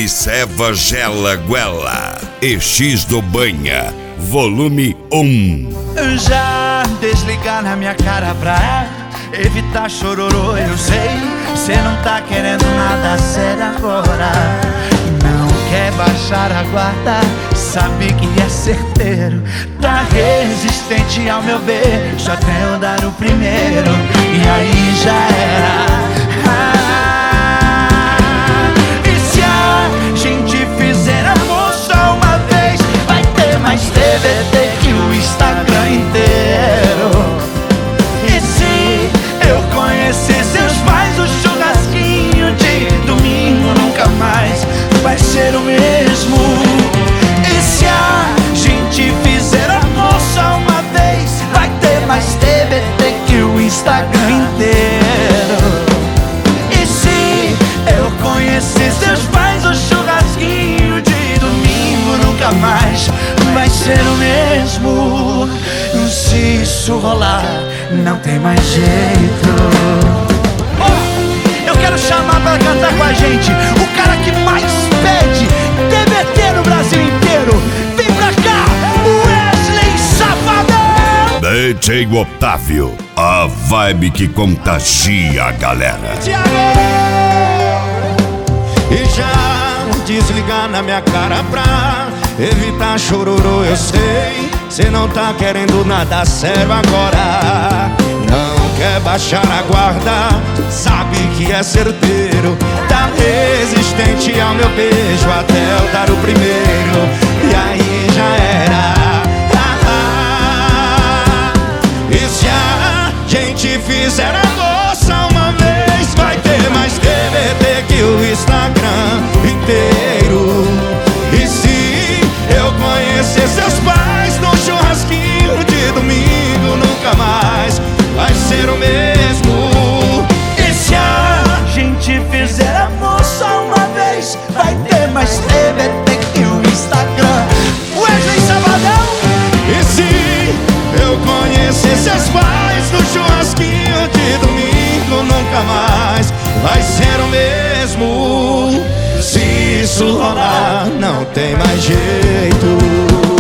Mauriceva Gela Guela e X do Banha, volume 1. Já desligar na minha cara pra evitar chororô, eu sei. Cê não tá querendo nada sério agora. Não quer baixar a guarda, sabe que é certeiro. Tá resistente ao meu beijo até eu dar o primeiro. E aí já era. E se a gente fizer amor só uma vez, vai ter mais TBT que o Instagram inteiro. E se eu conhecer seus pais, o churrasquinho de domingo nunca mais vai ser o mesmo. E se a gente fizer amor só uma vez, vai ter mais TBT que o Instagram inteiro. E se eu conhecer seus pais, o churrasquinho de domingo nunca mais vai ser o mesmo. Se isso rolar, não tem mais jeito. Eu quero chamar pra cantar com a gente o cara que mais pede TBT no Brasil inteiro. Vem pra cá, Wesley Safadão! DJ Otávio, a vibe que contagia a galera. E já desligar na minha cara pra evitar chororô, eu sei. Cê não tá querendo nada sério agora. Não quer baixar a guarda, sabe que é certeiro. Tá resistente ao meu beijo até eu dar o primeiro. E aí já era. E se a gente fizer amor só uma vez, vai ter mais TBT que o Instagram inteiro. E se eu conhecer seus pais no churrasquinho de domingo, nunca mais vai ser o mesmo. E se a gente fizer amor só uma vez, vai ter mais TBT que o Instagram. Wesley Safadão! E se eu conhecer seus pais no churrasquinho de domingo, nunca mais vai ser o mesmo. Se isso rolar, não tem mais jeito.